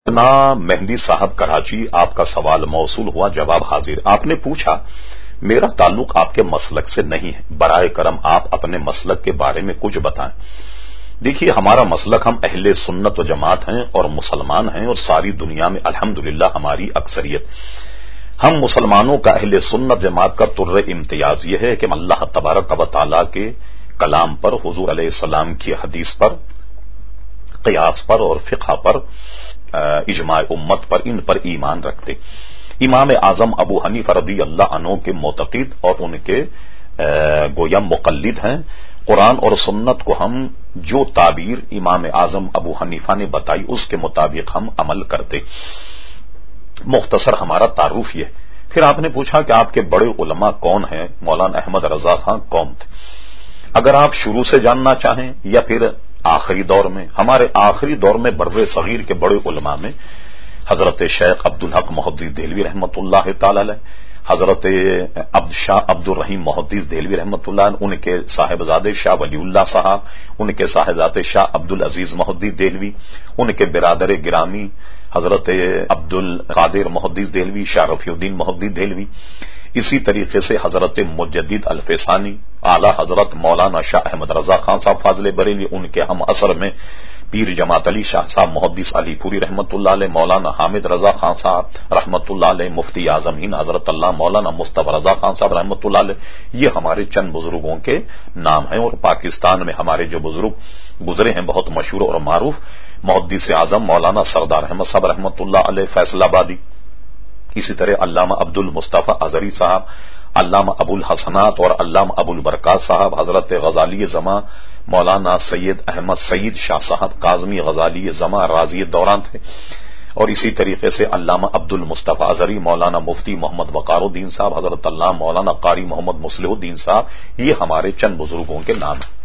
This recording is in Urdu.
نا مہندی صاحب کراچی، آپ کا سوال موصول ہوا، جواب حاضر۔ آپ نے پوچھا میرا تعلق آپ کے مسلک سے نہیں ہے، برائے کرم آپ اپنے مسلک کے بارے میں کچھ بتائیں۔ دیکھیے ہمارا مسلک، ہم اہل سنت و جماعت ہیں اور مسلمان ہیں، اور ساری دنیا میں الحمدللہ ہماری اکثریت۔ ہم مسلمانوں کا اہل سنت جماعت کا طر امتیاز یہ ہے کہ ہم اللہ تبارک و تعالی کے کلام پر، حضور علیہ السلام کی حدیث پر، قیاس پر اور فقہ پر، اجماع امت پر، ان پر ایمان رکھتے۔ امام اعظم ابو حنیفہ رضی اللہ عنہ کے معتقد اور ان کے گویا مقلد ہیں۔ قرآن اور سنت کو ہم جو تعبیر امام اعظم ابو حنیفہ نے بتائی اس کے مطابق ہم عمل کرتے۔ مختصر ہمارا تعارف یہ۔ پھر آپ نے پوچھا کہ آپ کے بڑے علماء کون ہیں؟ مولانا احمد رضا خان کون تھے؟ اگر آپ شروع سے جاننا چاہیں یا پھر آخری دور میں، ہمارے آخری دور میں بر صغیر کے بڑے علماء میں حضرت شیخ عبدالحق محدث دہلوی رحمۃ اللہ تعالی علیہ، حضرت شاہ عبد الرحیم محدث دہلوی رحمۃ اللہ علیہ، ان کے صاحبزادے شاہ ولی اللہ صاحب، ان کے صاحبزادے شاہ عبد العزیز محدث دہلوی، ان کے برادر گرامی حضرت عبد القادر محدث دہلوی، شاہ رفیع الدین محدث دہلوی، اسی طریقے سے حضرت مجدد الفسانی، اعلی حضرت مولانا شاہ احمد رضا خان صاحب فاضل بریلوی، ان کے ہم عصر میں پیر جماعت علی شاہ صاحب محدث علی پوری رحمۃ اللہ علیہ، مولانا حامد رضا خان صاحب رحمۃ اللہ علیہ، مفتی اعظم ہند حضرت اللہ مولانا مصطفی رضا خان صاحب رحمۃ اللہ علیہ، یہ ہمارے چند بزرگوں کے نام ہیں۔ اور پاکستان میں ہمارے جو بزرگ گزرے ہیں بہت مشہور اور معروف، محدث اعظم مولانا سردار احمد صاحب رحمۃ اللہ علیہ فیصل آبادی، اسی طرح علامہ عبد المصطفی ازہری صاحب، علامہ ابو الحسنات اور علامہ ابو البرکات صاحب، حضرت غزالی زماں مولانا سید احمد سعید شاہ صاحب کاظمی غزالی زماں راضی دوران تھے، اور اسی طریقے سے علامہ عبد المصطفی ازہری، مولانا مفتی محمد وقار الدین صاحب، حضرت علامہ مولانا قاری محمد مصلح الدین صاحب، یہ ہمارے چند بزرگوں کے نام ہیں۔